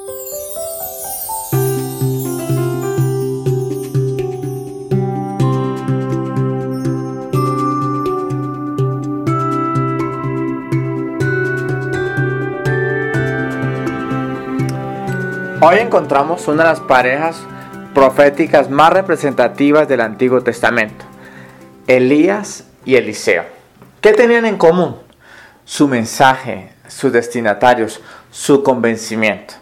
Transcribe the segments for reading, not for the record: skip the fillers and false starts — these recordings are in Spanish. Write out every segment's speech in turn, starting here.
Hoy encontramos una de las parejas proféticas más representativas del Antiguo Testamento, Elías y Eliseo. ¿Qué tenían en común? Su mensaje, sus destinatarios, su convencimiento.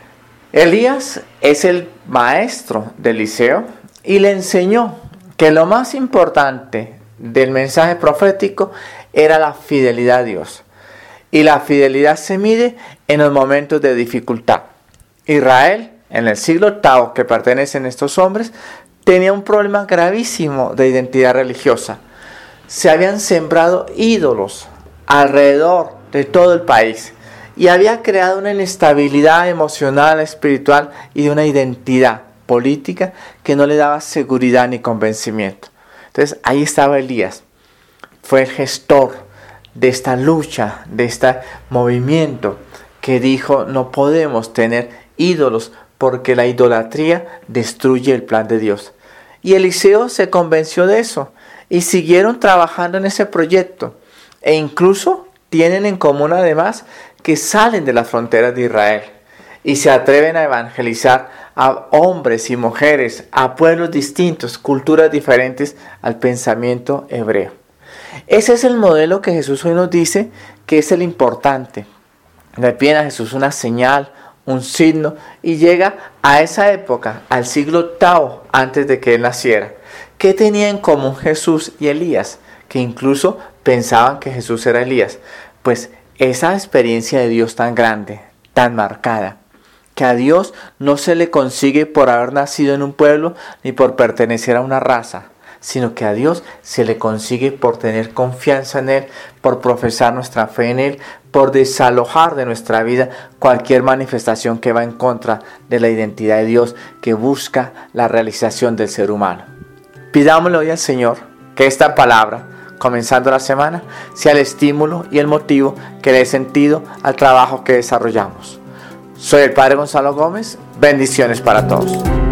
Elías es el maestro de Eliseo y le enseñó que lo más importante del mensaje profético era la fidelidad a Dios. Y la fidelidad se mide en los momentos de dificultad. Israel, en el siglo VIII que pertenecen estos hombres, tenía un problema gravísimo de identidad religiosa. Se habían sembrado ídolos alrededor de todo el país y había creado una inestabilidad emocional, espiritual y de una identidad política que no le daba seguridad ni convencimiento. Entonces ahí estaba Elías, fue el gestor de esta lucha, de este movimiento que dijo: no podemos tener ídolos porque la idolatría destruye el plan de Dios. Y Eliseo se convenció de eso y siguieron trabajando en ese proyecto, e incluso tienen en común además que salen de las fronteras de Israel y se atreven a evangelizar a hombres y mujeres, a pueblos distintos, culturas diferentes al pensamiento hebreo. Ese es el modelo que Jesús hoy nos dice que es el importante. Le piden a Jesús una señal, un signo, y llega a esa época, al siglo VIII antes de que él naciera. ¿Qué tenía en común Jesús y Elías? Que incluso pensaban que Jesús era Elías. Pues esa experiencia de Dios tan grande, tan marcada, que a Dios no se le consigue por haber nacido en un pueblo ni por pertenecer a una raza, sino que a Dios se le consigue por tener confianza en Él, por profesar nuestra fe en Él, por desalojar de nuestra vida cualquier manifestación que va en contra de la identidad de Dios, que busca la realización del ser humano. Pidámosle hoy al Señor que esta palabra, comenzando la semana, sea el estímulo y el motivo que dé sentido al trabajo que desarrollamos. Soy el Padre Gonzalo Gómez. Bendiciones para todos.